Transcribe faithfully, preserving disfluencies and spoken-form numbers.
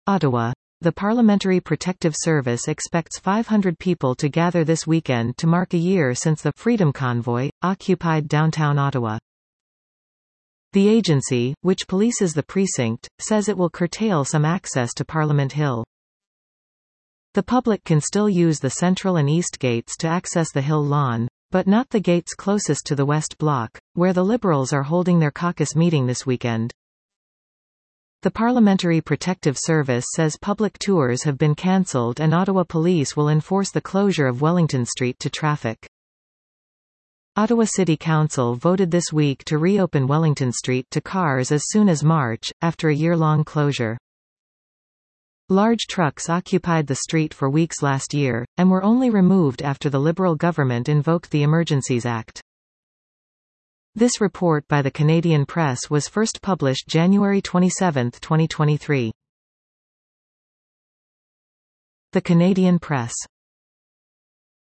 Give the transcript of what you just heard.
Ottawa. The Parliamentary Protective Service expects five hundred people to gather this weekend to mark a year since the Freedom Convoy occupied downtown Ottawa. The agency, which polices the precinct, says it will curtail some access to Parliament Hill. The public can still use the central and east gates to access the Hill lawn, but not the gates closest to the West Block, where the Liberals are holding their caucus meeting this weekend. The Parliamentary Protective Service says public tours have been cancelled and Ottawa Police will enforce the closure of Wellington Street to traffic. Ottawa City Council voted this week to reopen Wellington Street to cars as soon as March, after a year-long closure. Large trucks occupied the street for weeks last year, and were only removed after the Liberal government invoked the Emergencies Act. This report by the Canadian Press was first published January twenty-seventh, twenty twenty-three. The Canadian Press.